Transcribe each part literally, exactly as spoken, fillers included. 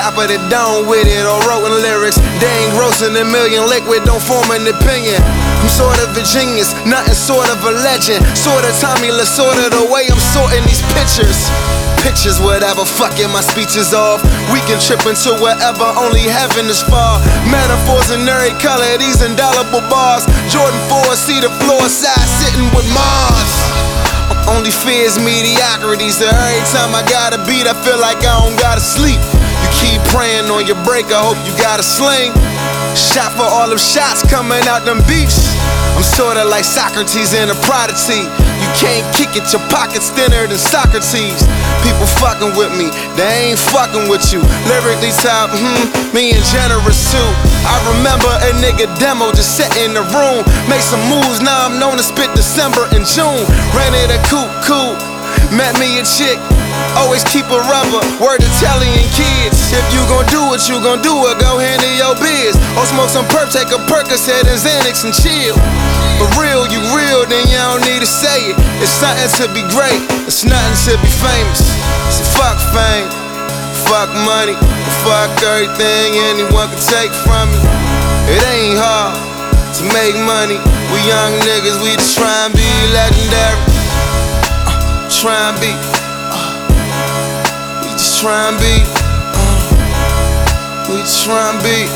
top of the dome with it, or wrote in lyrics. They ain't grossing a million liquid, don't form an opinion. I'm sort of a genius, nothing sort of a legend. Sort of Tommy La Sorta, the way I'm sorting these pictures. Pictures, whatever, fucking my speech is off. We can trip into wherever, only heaven is far. Metaphors in every color, these indelible bars. Jordan four, see the floor side, sitting with Mars. Only fear is mediocrity, so every time I gotta beat, I feel like I don't gotta sleep. You keep praying on your break, I hope you got a sling. Shot for all them shots coming out them beefs. I'm sorta like Socrates in a prodigy. You can't kick it, your pocket's thinner than Socrates. People fucking with me, they ain't fucking with you. Lyrically top, hmm, me and generous too. I remember a nigga demo just sat in the room. Made some moves, now I'm known to spit December and June. Rented a coupe, coupe, met me a chick. Always keep a rubber, word Italian kids. If you gon' do it, you gon' do it, go handle your biz. Or smoke some perp, take a Percocet and Xanax and chill. For real, you real, then you don't need to say it. It's something to be great, it's nothing to be famous. So fuck fame, fuck money, fuck everything anyone can take from me. It ain't hard to make money. We young niggas, we just try and be legendary. uh, Try and be Try and be, uh, we try and be,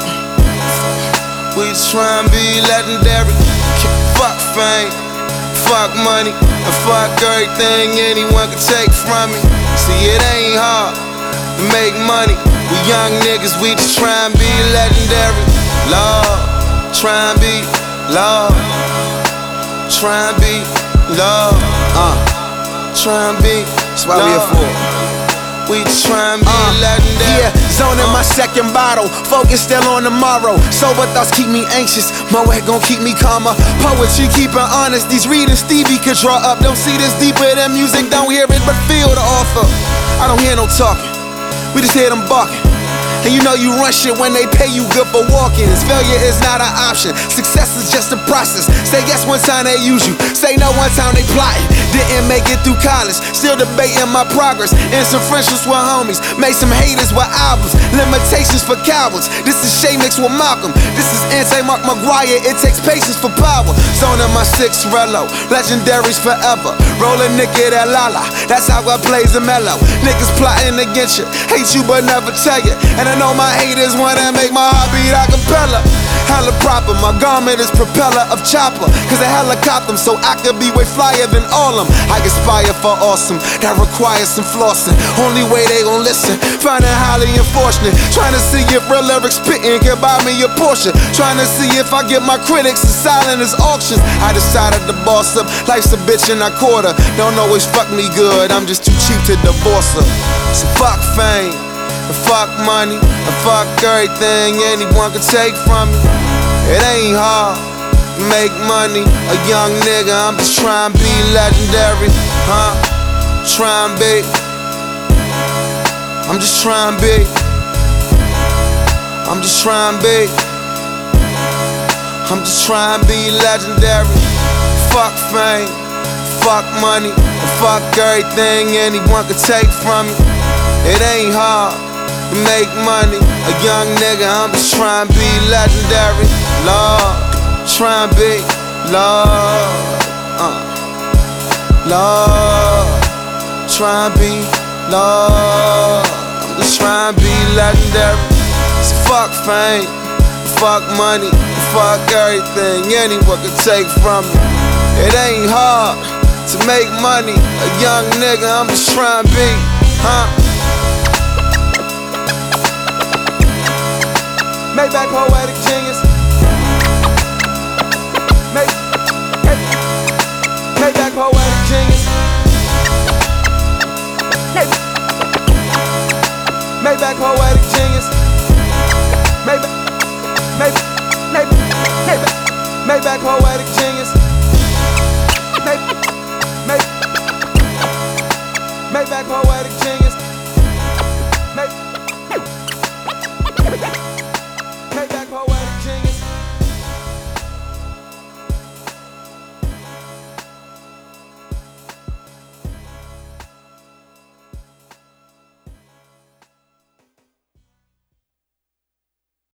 uh, we try and be legendary. Fuck fame, fuck money, and fuck everything anyone can take from me. See, it ain't hard to make money. We young niggas, we just try and be legendary. Lord, try and be, Lord, try and be, Lord, uh, try and be. That's why we here for. We tryna be uh, legendary. Yeah, zoning uh. my second bottle, focus still on tomorrow. Sober thoughts keep me anxious, my way gon' keep me calmer. Poetry keep it honest, these readings Stevie could draw up. Don't see this deeper than music, don't hear it but feel the author. I don't hear no talking, we just hear them barking. And you know you run shit when they pay you good for walk-ins. Failure is not an option, success is just a process. Say yes one time they use you, say no one time they plotting. Didn't make it through college, still debating my progress. In some friendships with homies, made some haters with albums. Limitations for cowards, this is Shay mixed with Malcolm. This is anti-Mark McGuire, it takes patience for power. Zoning my six Rello, legendaries forever. Rolling Nicky that Lala, that's how I plays the mellow. Niggas plotting against you, hate you but never tell you. And I know my haters wanna make my heart beat a cappella. Hella proper, my garment is propeller of chopper. Cause I helicopter them so I could be way flyer than all them. I aspire for awesome, that requires some flossing. Only way they gon' listen, finding highly unfortunate. Trying to see if real lyrics spitting can buy me a portion. Trying to see if I get my critics as silent as auctions. I decided to boss up, life's a bitch and I quarter. Don't always fuck me good, I'm just too cheap to divorce her. So fuck fame, and fuck money, and fuck everything anyone can take from me. It ain't hard to make money, a young nigga, I'm just trying to be legendary. Huh? Trying to be, I'm just trying to be, I'm just trying to be, I'm just trying to be legendary. Fuck fame, fuck money, and fuck everything anyone can take from me. It ain't hard to make money, a young nigga, I'm just trying to be legendary. Lord, trying to be, Lord, uh, Lord, trying to be, Lord, I'm just trying to be legendary. So fuck fame, fuck money, fuck everything anyone can take from me. It ain't hard to make money, a young nigga, I'm just trying to be, huh? Maybach poetic genius. May, may, Maybach poetic genius. May, Maybach poetic genius. Maybach, May, May, Maybach, Maybach poetic genius. May, May, Maybach poetic genius. May.